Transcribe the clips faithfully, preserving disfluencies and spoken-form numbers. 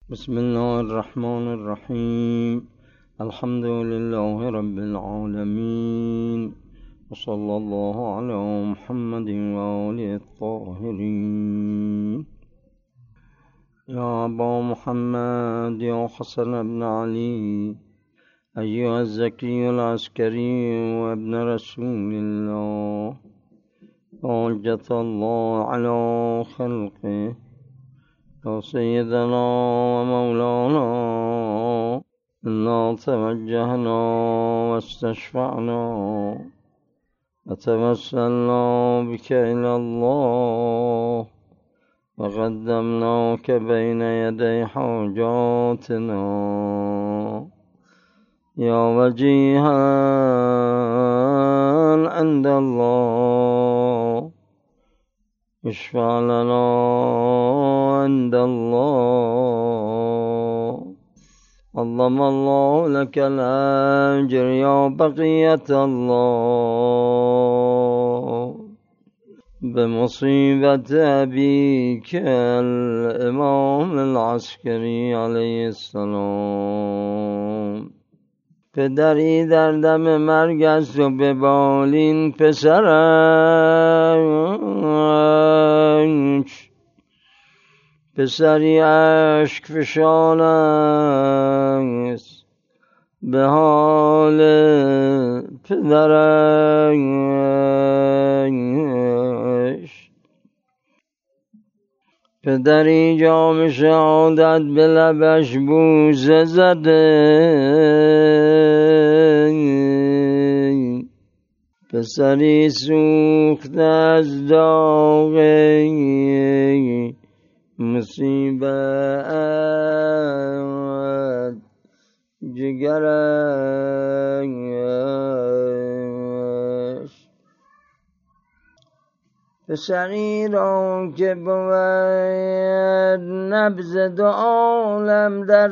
بسم الله الرحمن الرحيم. الحمد لله رب العالمين، وصلى الله على محمد وآله الطاهرين. يا أبا محمد، يا حسن بن علي، أيها الزكي العسكري وابن رسول الله، حجة الله على خلقه، يا سيدنا ومولانا، إنا توجهنا واستشفعنا وتوسلنا بك إلى الله، وقدمناك بين يدي حاجاتنا يا وجيها عند الله، اشفع لنا عند الله. اللهم الله لك الأجر يا بقية الله بمصيبة أبيك الإمام العسكري عليه السلام. پدری در دم مرگ است و به بالین پسرش، پسری اشک فشان است به حال پدرش. پدری جام شهادت به لبش بوسه زده، پسری سوخته از داغ مصیبت جگرش. پسری را که بود نبض دو عالم در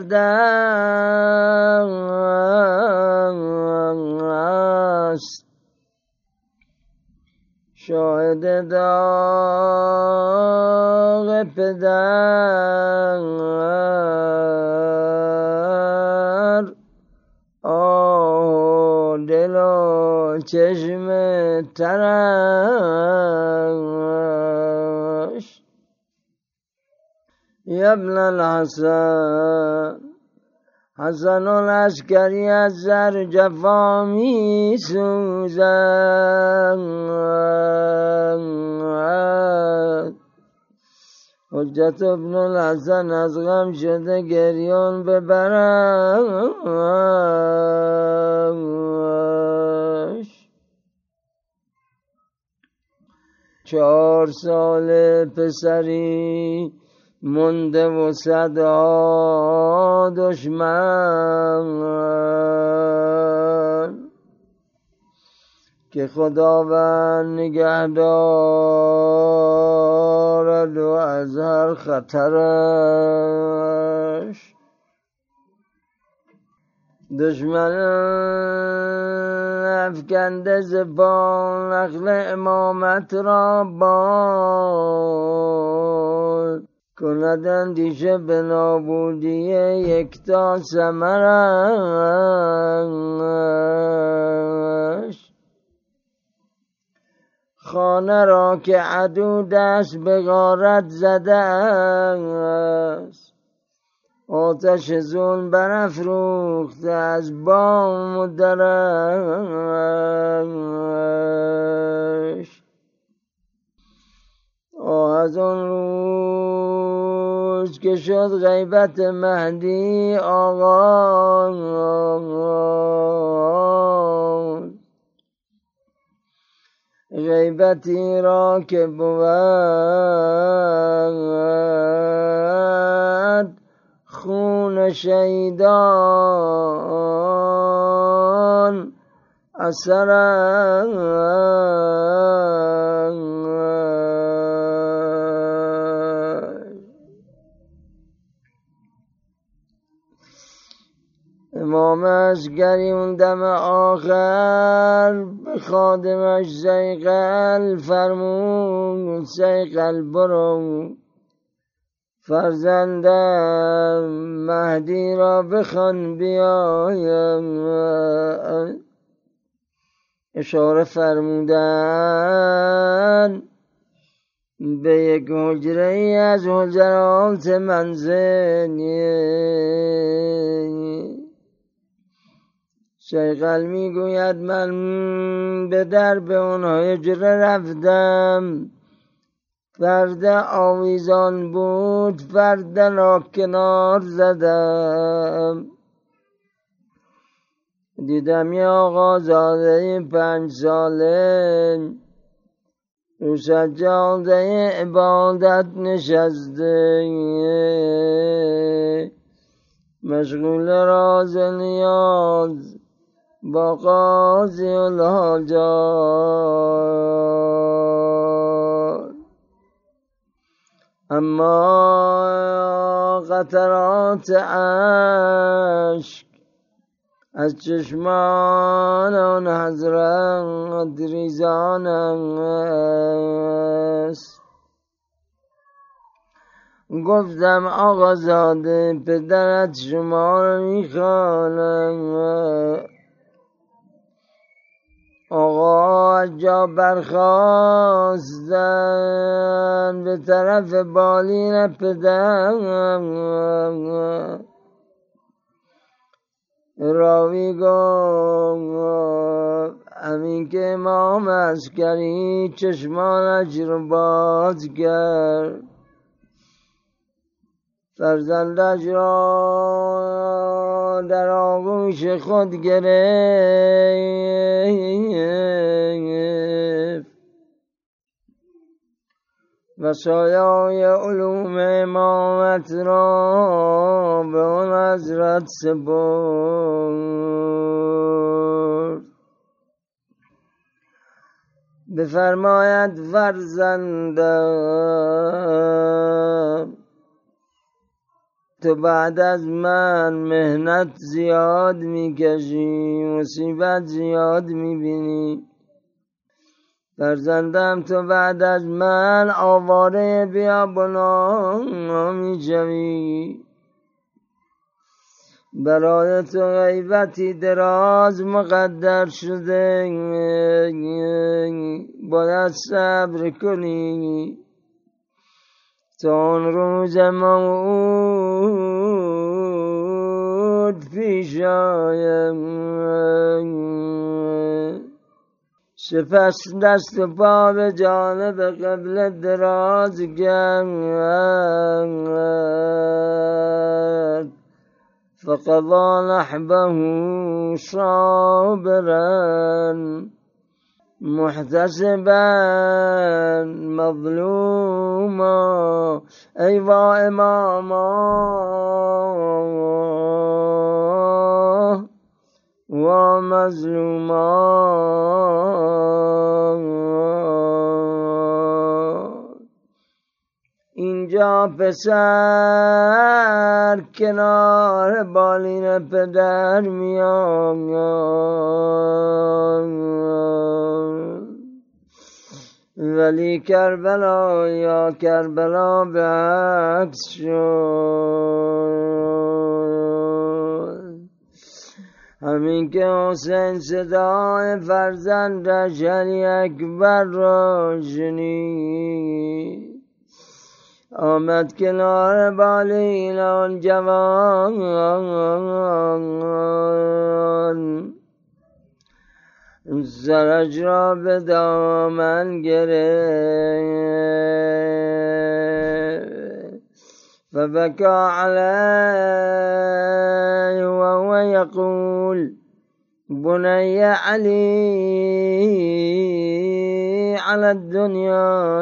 دست، شاهد داغ پدر، آه دل و چشم ترش. یا ابن الحسن، حسن العسکری از زر جفا می سوزد، حجت ابن الحسن از غم شده گریان ببرش. چهار سال پسری مونده و صدا دشمن، که خداوند نگه دارد و از هر خطرش. دشمن افکنده زبان نخل امامت را باد، کند اندیشه به نابودی یکتا ثمرش. خانه را که عدو دست به غارت زده است، آتش ظلم برافروخته از بام و درش. آه از آن روز که شد غیبت مهدی آغاز، غیبتی را که بود خون شهیدان اثرش. امام عسکری اون دم آخر به خادمش صیقل فرمود، صیقل برو فرزندم مهدی را بخوان بیایم. اشاره فرمودن به یک حجره ای از حجرات منزل. شیخ می گوید من به در به اون حجره رفتم، پرده آویزان بود، پرده را کنار زدم، دیدم یه آقا زاده پنج ساله رو سجاده عبادت نشسته، مشغول راز نیاز با قاضی الحاجات. اما قطرات اشک از چشمان آن حضرت ریزان است. گفتم آقا زاده پدرت شما رو میخوانم. آقا از جا برخاستن به طرف بالین پدر. راوی گفت همین که امام عسکری چشمانش رو باز کرد، فرزندش را در آغوش خود گرفت و سایه علوم امامت را به اون حضرت سپرد. بفرماید فرزندم تو بعد از من مهنت زیاد میکشی، مصیبت زیاد میبینی. فرزندم تو بعد از من آواره بیابانا میشوی، برای تو غیبتی دراز مقدر شده، باید صبر کنی تا اون روز موعود پیش آید. سپس دست و پا به جانب قبله دراز کرد، فقضا نحبه صابرا محتسبا مظلوما. ای وا اماما و مظلوما. اینجا پسر کنار بالین پدر میاد، ولی کربلا یا کربلا به عکس شد. همین که حسین صدای فرزندش علی اکبر را شنید، آمد کنار بالین آن جوان، سرش را به دامن گرفت فبکا علیه و هو یقول بنی علی علی الدنیا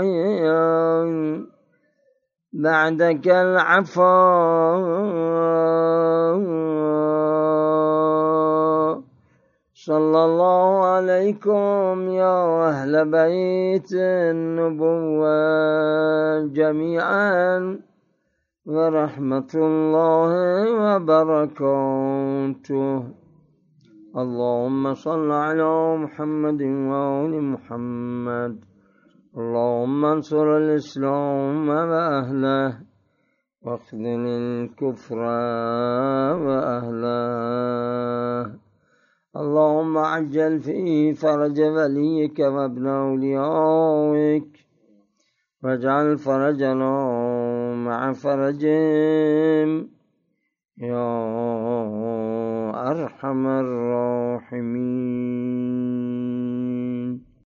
بعدك العفا. صلى الله عليكم يا أهل بيت النبوة جميعا ورحمة الله وبركاته. اللهم صل على محمد وآل محمد. اللهم انصر الإسلام وأهله واخذل الكفر وأهله. اللهم عجل في فرج وليك وابن أوليائك، واجعل فرجنا مع فرجهم يا أرحم الراحمين.